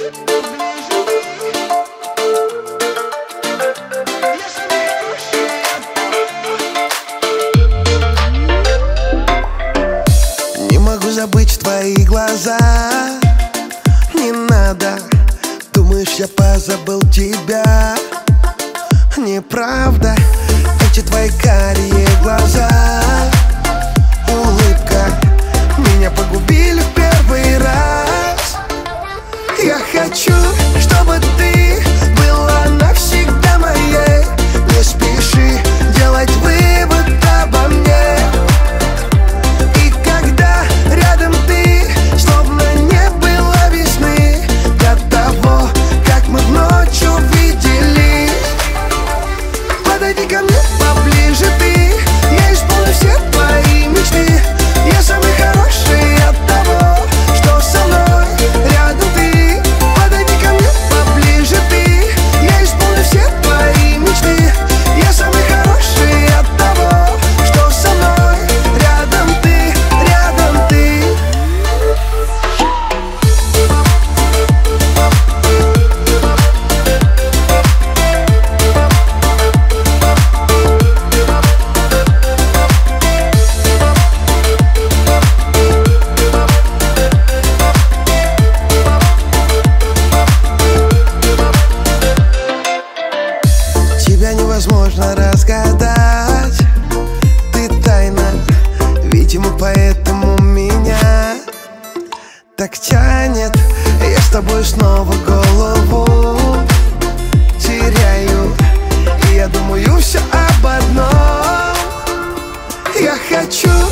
Не могу забыть твои глаза. Не надо, думаешь, я позабыл тебя. Неправда, эти твои карие глаза, улыбка меня погубили в первый раз. Я хочу, чтобы ты была навсегда моей. Не спеши делать вывод обо мне. И когда рядом ты, словно не было весны, до того, как мы в ночь увиделись. Подойди ко мне поближе ты, я исполню все твои мечты. Я самый хороший от того, что со мной рядом ты. Подойди ко мне поближе ты, я исполню все твои мечты. Я самый хороший от того, что со мной рядом ты, рядом ты. Тебя невозможно разгадать, ты тайна, видимо, поэтому меня так тянет. Я с тобой снова голову теряю, и я думаю все об одном. Я хочу